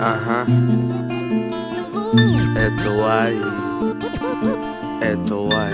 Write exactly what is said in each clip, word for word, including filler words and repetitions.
Ага. Это лай. Это лай.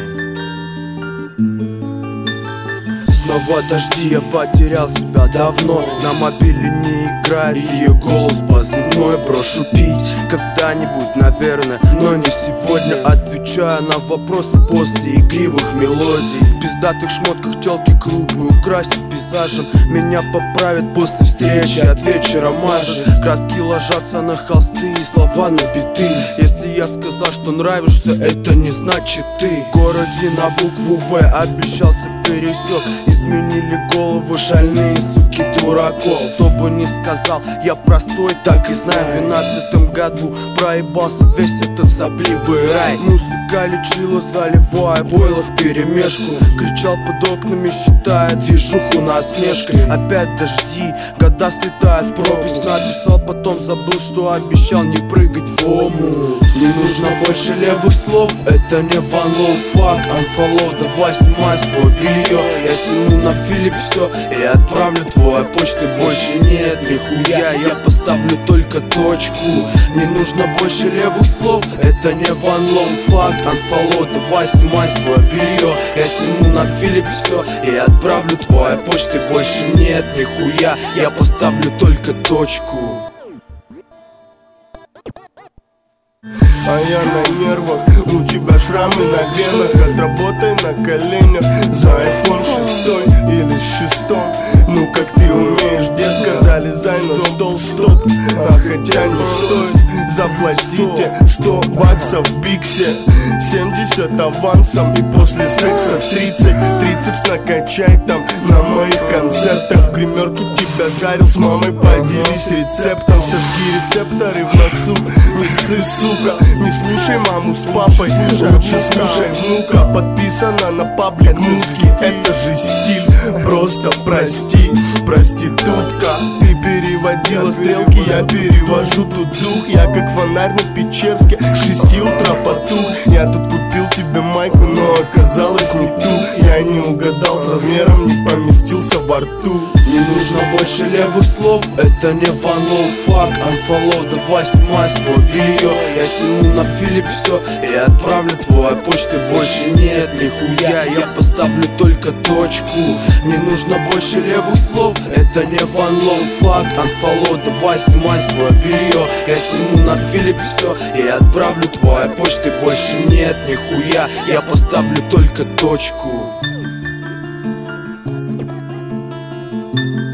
Снова дожди, я потерял себя давно. На мобиле не играет ее голос позывной. Брошу пить когда-нибудь, наверное, но не сегодня. Отвечаю на вопросы после игривых мелодий. В пиздатых шмотках тёлки клубы украсят пейзажем. Меня поправят после встречи, от вечера мажет. Краски ложатся на холсты и слова на биты. Если я сказал, что нравишься, это не значит ты. В городе на букву В обещался пересек. Изменили головы шальные суки дураков. Кто бы ни сказал, я простой, так и знаю. В двенадцатом году проебался весь этот сопливый рай. Музыка лечила, заливая бойло вперемешку. Кричал под окнами, считая движуху насмешкой. Опять дожди, года слетают в пропасть. Написал, потом забыл, что обещал не прыгать в ому. Не нужно больше левых слов, это не Ван Лоу, фак, unfollow. Давай снимай свое белье, я сниму на Филипп все и отправлю твою почту. Больше нет нихуя, я поставлю только точку. Не нужно больше левых слов, это не Ван Лоу, фак, unfollow. Давай снимай свое белье, я сниму на Филипп все и отправлю твою почту. Больше нет нихуя, я поставлю только точку. А я на нервах, у тебя шрамы на венах. Отработай на коленях за айфон шестой или шестом. Ну как ты умеешь, детка, залезай на стол, стоп. А хотя не стоит, заплатите сто баксов в Биксе, семьдесят авансом и после секса тридцать. Трицепс накачай там на моих концертах. В гримерке тебя жарил с мамой, поделись рецептом. Сожги рецепторы в носу, не ссы, сука. Не слушай маму с папой, лучше слушай внука. Подписана на паблик мутки, это же стиль. Просто прости, проститутка. Ты переводила стрелки, я перевожу тут дух. Я как фонарь на Печерске, к шести утра потух. Я тут купил тебе майку, но оказалось не ту. Я не угадал с размером, не поместился во рту. Не нужно больше левых слов, это не Ван Лоу, фак, unfollow. Давай снимай свое белье, я сниму на Филипп все и отправлю твою почту. Больше нет нихуя, я поставлю только точку. Не нужно больше левых слов, это не Ван Лоу, фак, unfollow. Давай снимай свое белье, я сниму на Филипп все и отправлю твою почту. Больше нет нихуя, я поставлю только точку.